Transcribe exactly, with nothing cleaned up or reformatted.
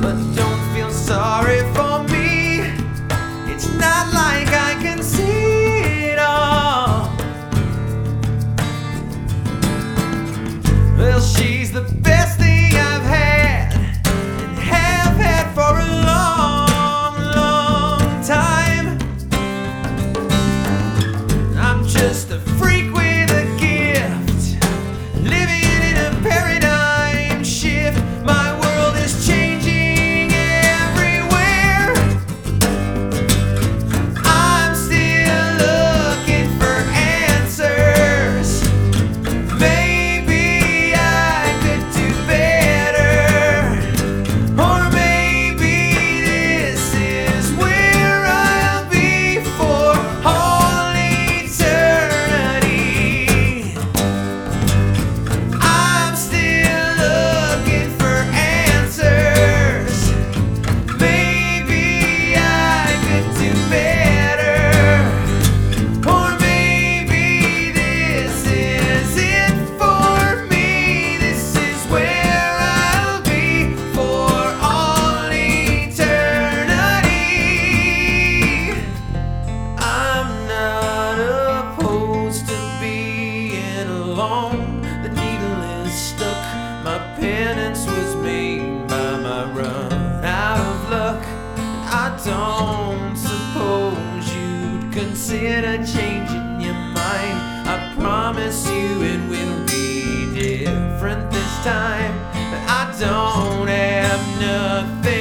But don't feel sorry for me. It's not like I can see it all. Well, she's the best thing I've had and have had for a long, long time. I'm just a freak with a gift, living in a paradigm shift. My world is changing everywhere. I'm still looking for answers. Maybe I could do better, or maybe this is where I'll be for all eternity. I'm still looking for answers. Maybe I could do better, or maybe this is it for me. This is where I'll be for all eternity. I'm not opposed to being alone. The needle is stuck. My penance was made by my run out of luck. I don't suppose you'd consider changing your mind. I promise you it will be different this time. But I don't have nothing